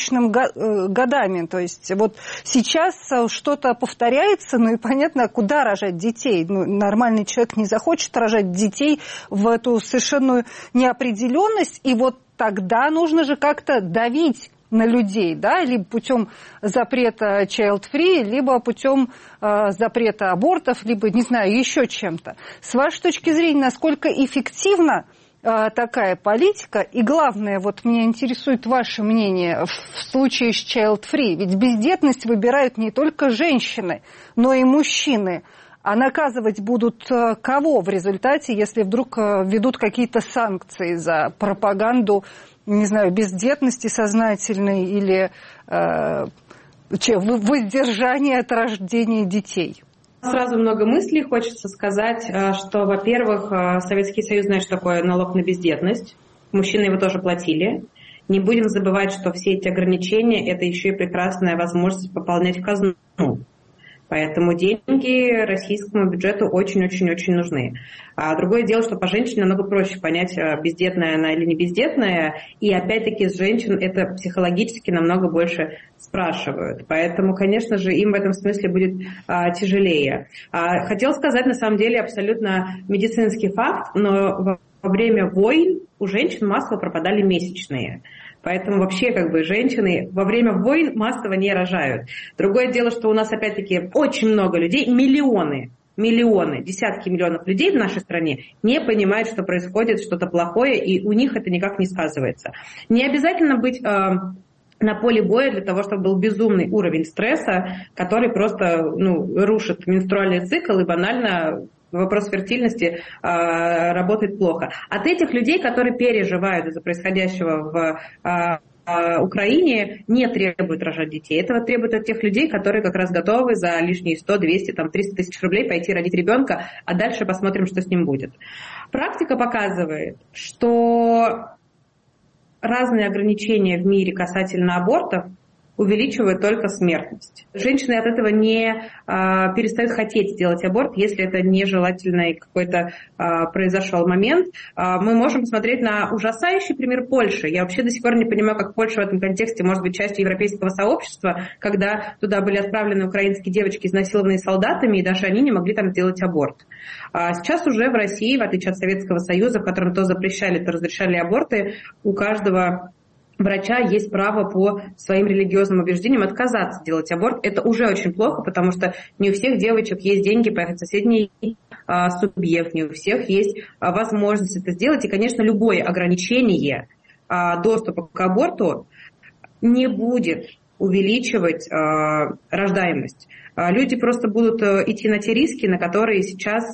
2000-м годами. То есть вот сейчас что-то повторяется, ну и понятно, куда рожать детей. Ну, нормальный человек не захочет рожать детей в эту совершенную неопределенность. И вот тогда нужно же как-то давить на людей, да, либо путем запрета child-free, либо путем запрета абортов, либо, не знаю, еще чем-то. С вашей точки зрения, насколько эффективна такая политика? И главное, вот меня интересует ваше мнение в случае с child-free. Ведь бездетность выбирают не только женщины, но и мужчины. А наказывать будут кого в результате, если вдруг введут какие-то санкции за пропаганду, не знаю, бездетности сознательной или воздержание от рождения детей? Сразу много мыслей. Хочется сказать, что, во-первых, Советский Союз знает, что такое налог на бездетность. Мужчины его тоже платили. Не будем забывать, что все эти ограничения – это еще и прекрасная возможность пополнять казну. Поэтому деньги российскому бюджету очень-очень-очень нужны. А другое дело, что по женщине намного проще понять, бездетная она или не бездетная. И опять-таки с женщин это психологически намного больше спрашивают. Поэтому, конечно же, им в этом смысле будет тяжелее. Хотел сказать, на самом деле, абсолютно медицинский факт, но время войн у женщин массово пропадали месячные. Поэтому вообще женщины во время войн массово не рожают. Другое дело, что у нас опять-таки очень много людей, миллионы, десятки миллионов людей в нашей стране не понимают, что происходит что-то плохое, и у них это никак не сказывается. Не обязательно быть на поле боя для того, чтобы был безумный уровень стресса, который просто рушит менструальный цикл и банально вопрос фертильности работает плохо. От этих людей, которые переживают из-за происходящего в Украине, не требуют рожать детей. Этого требуют от тех людей, которые как раз готовы за лишние 100, 200, 300 тысяч рублей пойти родить ребенка, а дальше посмотрим, что с ним будет. Практика показывает, что разные ограничения в мире касательно абортов увеличивают только смертность. Женщины от этого не перестают хотеть сделать аборт, если это нежелательный какой-то произошел момент. Мы можем посмотреть на ужасающий пример Польши. Я вообще до сих пор не понимаю, как Польша в этом контексте может быть частью европейского сообщества, когда туда были отправлены украинские девочки, изнасилованные солдатами, и даже они не могли там сделать аборт. Сейчас уже в России, в отличие от Советского Союза, в котором то запрещали, то разрешали аборты, у каждого врача есть право по своим религиозным убеждениям отказаться делать аборт. Это уже очень плохо, потому что не у всех девочек есть деньги поехать в соседний субъект, не у всех есть возможность это сделать. И, конечно, любое ограничение доступа к аборту не будет увеличивать рождаемость. Люди просто будут идти на те риски, на которые сейчас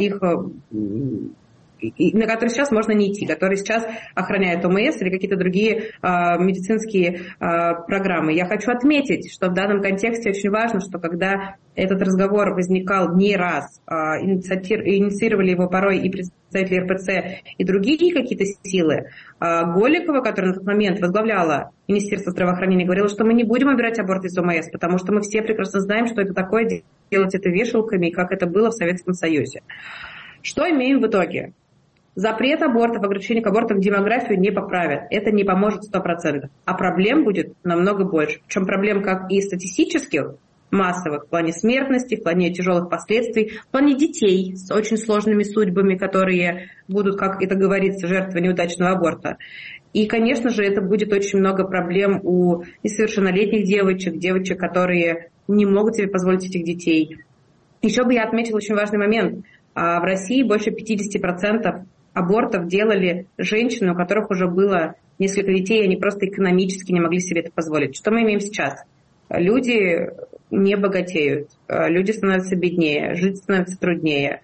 на которые сейчас можно не идти, которые сейчас охраняют ОМС или какие-то другие медицинские программы. Я хочу отметить, что в данном контексте очень важно, что когда этот разговор возникал не раз, инициировали его порой и представители РПЦ, и другие какие-то силы, Голикова, которая на тот момент возглавляла Министерство здравоохранения, говорила, что мы не будем убирать аборт из ОМС, потому что мы все прекрасно знаем, что это такое, делать это вешалками, как это было в Советском Союзе. Что имеем в итоге? Запрет абортов, ограничение к абортам демографию не поправит. Это не поможет 100%. А проблем будет намного больше. Причем проблем как и статистических, массовых, в плане смертности, в плане тяжелых последствий, в плане детей с очень сложными судьбами, которые будут, как это говорится, жертвой неудачного аборта. И, конечно же, это будет очень много проблем у несовершеннолетних девочек, которые не могут себе позволить этих детей. Еще бы я отметила очень важный момент. В России больше 50% абортов делали женщины, у которых уже было несколько детей, и они просто экономически не могли себе это позволить. Что мы имеем сейчас? Люди не богатеют, люди становятся беднее, жить становится труднее.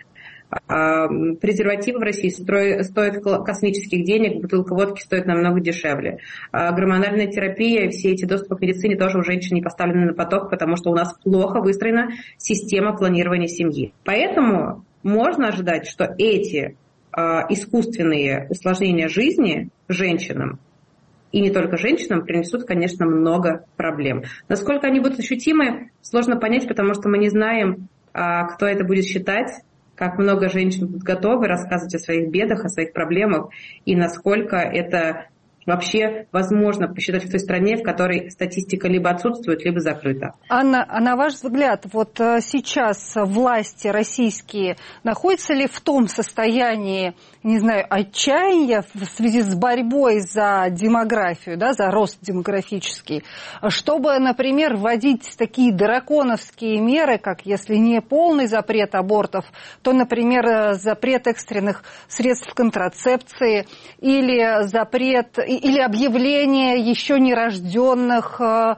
Презервативы в России стоят космических денег, бутылка водки стоит намного дешевле. Гормональная терапия, все эти доступы к медицине тоже у женщин не поставлены на поток, потому что у нас плохо выстроена система планирования семьи. Поэтому можно ожидать, что эти искусственные усложнения жизни женщинам, и не только женщинам, принесут, конечно, много проблем. Насколько они будут ощутимы, сложно понять, потому что мы не знаем, кто это будет считать, как много женщин будут готовы рассказывать о своих бедах, о своих проблемах, и насколько это вообще возможно посчитать в той стране, в которой статистика либо отсутствует, либо закрыта. Анна, а на ваш взгляд, вот сейчас власти российские находятся ли в том состоянии, не знаю, отчаяния в связи с борьбой за демографию, да, за рост демографический, чтобы, например, вводить такие драконовские меры, как если не полный запрет абортов, то, например, запрет экстренных средств контрацепции или запрет или объявление еще нерожденных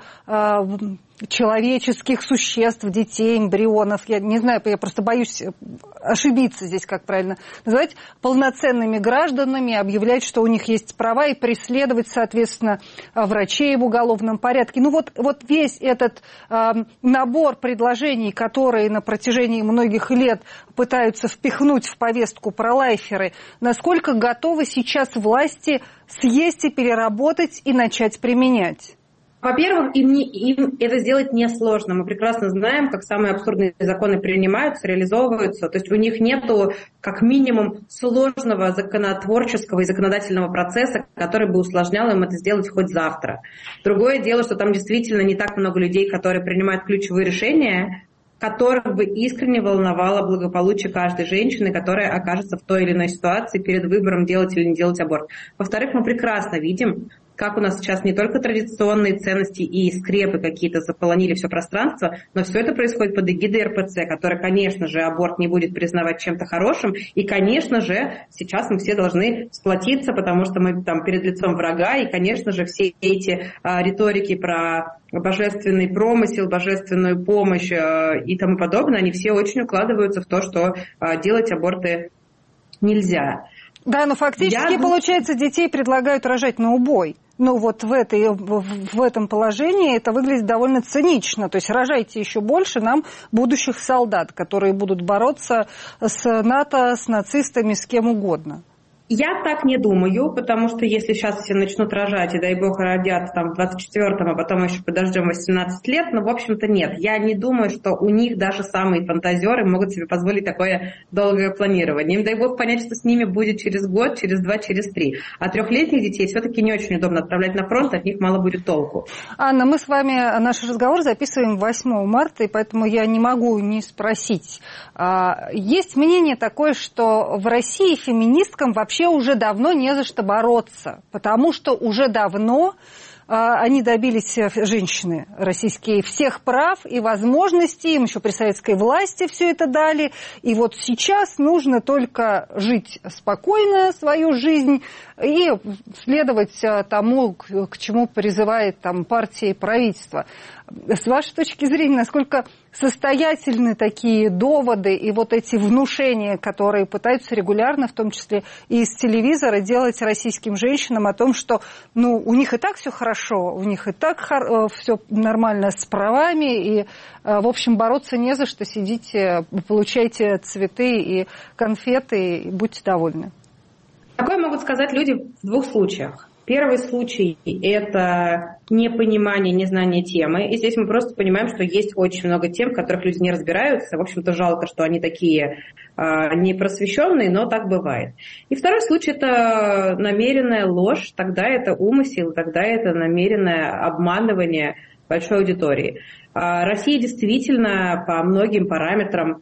человеческих существ, детей, эмбрионов, я не знаю, я просто боюсь ошибиться здесь, как правильно называть, полноценными гражданами, объявлять, что у них есть права, и преследовать, соответственно, врачей в уголовном порядке. Ну вот весь этот набор предложений, которые на протяжении многих лет пытаются впихнуть в повестку пролайферы, насколько готовы сейчас власти съесть и переработать и начать применять? Во-первых, им это сделать несложно. Мы прекрасно знаем, как самые абсурдные законы принимаются, реализовываются. То есть у них нету, как минимум, сложного законотворческого и законодательного процесса, который бы усложнял им это сделать хоть завтра. Другое дело, что там действительно не так много людей, которые принимают ключевые решения, которых бы искренне волновало благополучие каждой женщины, которая окажется в той или иной ситуации перед выбором, делать или не делать аборт. Во-вторых, мы прекрасно видим, как у нас сейчас не только традиционные ценности и скрепы какие-то заполонили все пространство, но все это происходит под эгидой РПЦ, которая, конечно же, аборт не будет признавать чем-то хорошим. И, конечно же, сейчас мы все должны сплотиться, потому что мы там перед лицом врага. И, конечно же, все эти риторики про божественный промысел, божественную помощь и тому подобное, они все очень укладываются в то, что делать аборты нельзя. Да, но фактически, получается, детей предлагают рожать на убой. Ну вот в этом положении это выглядит довольно цинично. То есть рожайте еще больше нам будущих солдат, которые будут бороться с НАТО, с нацистами, с кем угодно. Я так не думаю, потому что если сейчас все начнут рожать, и дай бог родят там в 24-м, а потом еще подождем 18 лет, ну, в общем-то, нет. Я не думаю, что у них даже самые фантазеры могут себе позволить такое долгое планирование. Им дай бог понять, что с ними будет через год, через 2, через 3. А 3-летних детей все-таки не очень удобно отправлять на фронт, от них мало будет толку. Анна, мы с вами наш разговор записываем 8 марта, и поэтому я не могу не спросить. Есть мнение такое, что в России феминисткам вообще уже давно не за что бороться, потому что уже давно они добились, женщины российские, всех прав и возможностей, им еще при советской власти все это дали, и вот сейчас нужно только жить спокойно свою жизнь и следовать тому, к чему призывает там партия и правительство. С вашей точки зрения, насколько состоятельны такие доводы и вот эти внушения, которые пытаются регулярно, в том числе и из телевизора, делать российским женщинам о том, что ну, у них и так все хорошо, у них и так все нормально с правами, и, в общем, бороться не за что, сидите, получайте цветы и конфеты, и будьте довольны. Такое могут сказать люди в 2 случаях. Первый случай – это непонимание, незнание темы. И здесь мы просто понимаем, что есть очень много тем, в которых люди не разбираются. В общем-то, жалко, что они такие непросвещенные, но так бывает. И второй случай – это намеренная ложь. Тогда это умысел, тогда это намеренное обманывание большой аудитории. Россия действительно по многим параметрам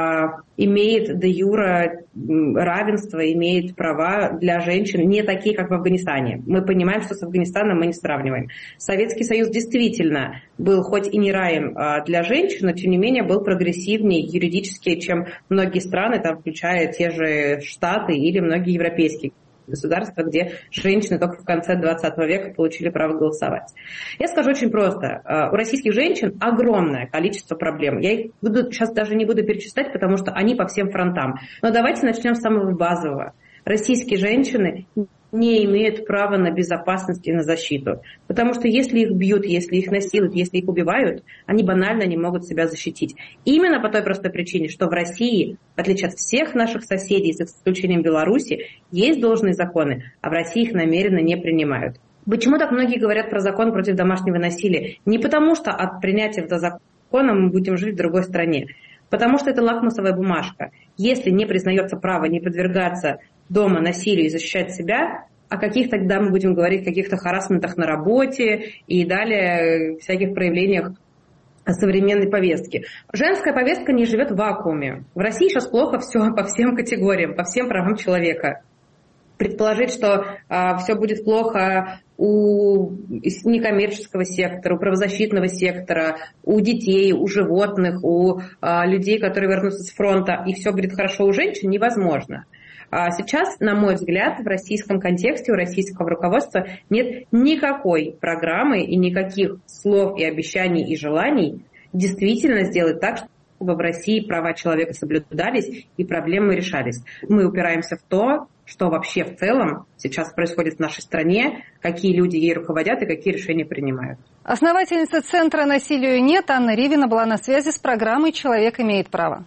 имеет де юре равенство, имеет права для женщин не такие, как в Афганистане. Мы понимаем, что с Афганистаном мы не сравниваем. Советский Союз действительно был хоть и не раем для женщин, но тем не менее был прогрессивнее юридически, чем многие страны, там, включая те же Штаты или многие европейские государства, где женщины только в конце 20 века получили право голосовать. Я скажу очень просто. У российских женщин огромное количество проблем. Я их сейчас даже не буду перечислять, потому что они по всем фронтам. Но давайте начнем с самого базового. Российские женщины не имеют права на безопасность и на защиту. Потому что если их бьют, если их насилуют, если их убивают, они банально не могут себя защитить. Именно по той простой причине, что в России, в отличие от всех наших соседей, с исключением Беларуси, есть должные законы, а в России их намеренно не принимают. Почему так многие говорят про закон против домашнего насилия? Не потому что от принятия этого закона мы будем жить в другой стране. Потому что это лакмусовая бумажка. Если не признается право не подвергаться дома насилию и защищать себя, о каких тогда мы будем говорить, каких-то харассментах на работе и далее всяких проявлениях современной повестки. Женская повестка не живет в вакууме. В России сейчас плохо все по всем категориям, по всем правам человека. Предположить, что все будет плохо у некоммерческого сектора, у правозащитного сектора, у детей, у животных, у людей, которые вернутся с фронта, и все будет хорошо у женщин, невозможно. Сейчас, на мой взгляд, в российском контексте, у российского руководства нет никакой программы и никаких слов и обещаний и желаний действительно сделать так, чтобы в России права человека соблюдались и проблемы решались. Мы упираемся в то, что вообще в целом сейчас происходит в нашей стране, какие люди ей руководят и какие решения принимают. Основательница Центра «Насилию нет» Анна Ривина была на связи с программой «Человек имеет право».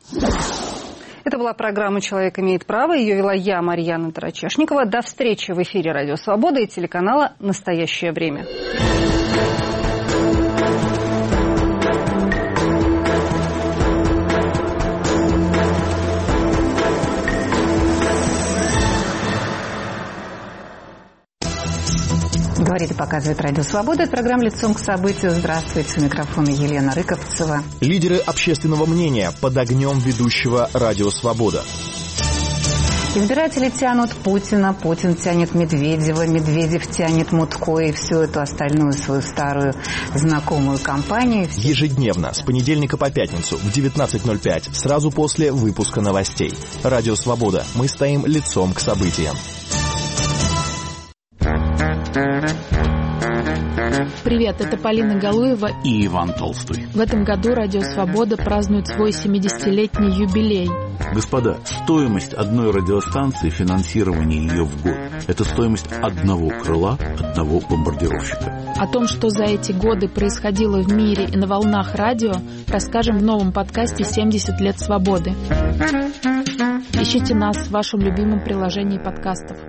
Это была программа «Человек имеет право». Ее вела я, Марьяна Тарачешникова. До встречи в эфире «Радио Свобода» и телеканала «Настоящее время». Говорит и показывает Радио Свобода. Это программа «Лицом к событию». Здравствуйте. У микрофона Елена Рыковцева. Лидеры общественного мнения под огнем ведущего Радио Свобода. Избиратели тянут Путина, Путин тянет Медведева, Медведев тянет Мутко и всю эту остальную свою старую знакомую компанию. Ежедневно, с понедельника по пятницу в 19:05, сразу после выпуска новостей. Радио Свобода. Мы стоим лицом к событиям. Привет, это Полина Галуева и Иван Толстой. В этом году Радио Свобода празднует свой 70-летний юбилей. Господа, стоимость одной радиостанции, финансирование ее в год – это стоимость одного крыла, одного бомбардировщика. О том, что за эти годы происходило в мире и на волнах радио, расскажем в новом подкасте «70 лет свободы». Ищите нас в вашем любимом приложении подкастов.